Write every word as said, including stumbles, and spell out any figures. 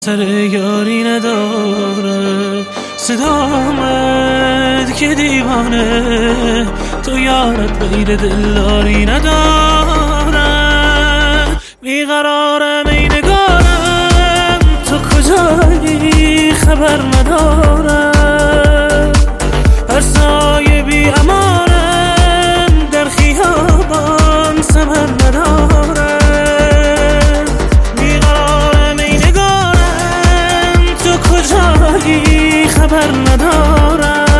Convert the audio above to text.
سر یاری نداره صدامت که دیوانه تو یارت غیر دلداری نداره بیقرارم ای نگارم تو کجایی خبر ندارم هر سایه بی امانم در خیابان ثمر نداره بیقرارم ای نگارم تو کجایی خبر ندارم